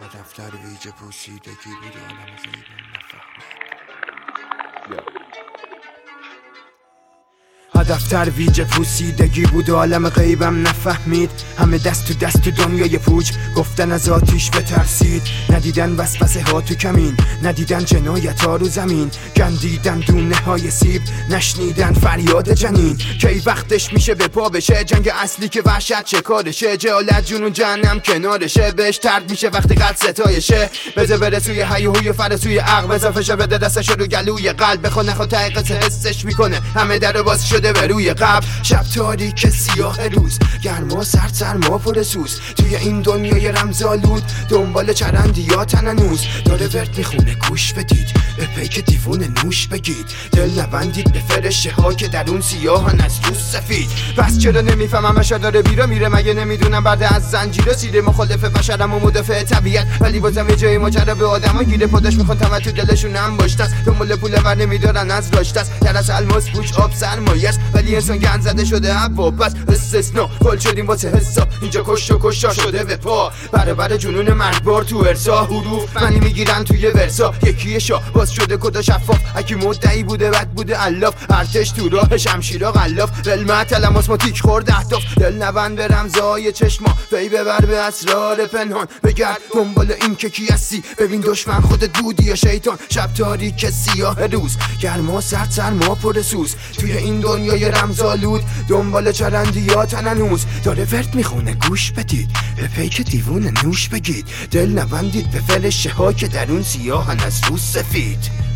و دفتر ویژه پوسیدگی بود عالم غیبم نفهمید. دفتر ویژه پوسیدگی بود عالم غیبم نفهمید. همه دست تو دست تو دنیای پوچ، گفتن از آتیش بترسید. ندیدن وسوسه ها تو کمین، ندیدن جنایت ها رو زمین. گندیدن دونه های سیب، نشنیدن فریاد جنین. کی وقتش میشه به پا بشه، جنگ اصلی که وحشت چه کارشه. جهالت جنون جهنم کنارشه، بهش ترد میشه وقتی قد ستایشه. بذار بره سوی هیوهوی فرسوی عقل، بذار فشار بده دستش رو گلوی قلب. بخون نخواد ته قصه حسش میکنه همه در باز شده به روی قبل. شب تاریک سیاه روز، گرما سرد سرما پر سوز. توی این دنیای رمزآلود دنبال چرندیا تننوز. داره ورد میخونه گوش بدید، به پیک دیوونه نوش بگید. دل نبندید به فرشه ها که در اون سیاهن از تو سفید. پس چرا نمیفهمم بشر داره بیرا میره؟ مگه نمیدونم بعد از زنجیره سیره؟ مخالف بشرم و مدافع طبیعت، ولی بازم یه جای ماجرا به آدما گیره. پاداش میخوان تو دلشون هم باشته است، دنبال پول ور نمیدارن از راشته است. درس الماس پوش آب سرمایه است، ولی انسان گند زده شده هوا. پس استثنا گل شدیم واسه حساب، اینجا کشت و کشتار شده به پا. برابر جنون مرگبار تو ارسا، حروف منی میگیرن توی ورسا. یکی شاه باز شده کدا شفاف، اکی مدعی بوده بد بوده الاف. ارتش تو راه شمشیرا غلاف، علم تلماس ما تیک خورد اهداف. دل نبند به رمزای چشما، پی ببر به اسرار پنهان. بگرد دنبال این که کی هستی، ببین دشمن خودت بودی یا شیطان. شب تاریک سیاه روز، گرما سرد سرما پر سوز. توی این دنیای رمزآلود دنبال چرندیا تننوز. داره ورد میخونه گوش بدید، به پیک دیوونه نوش بگید. دل نبندید به فرشه ها که در اون سیاهن از رو سفید.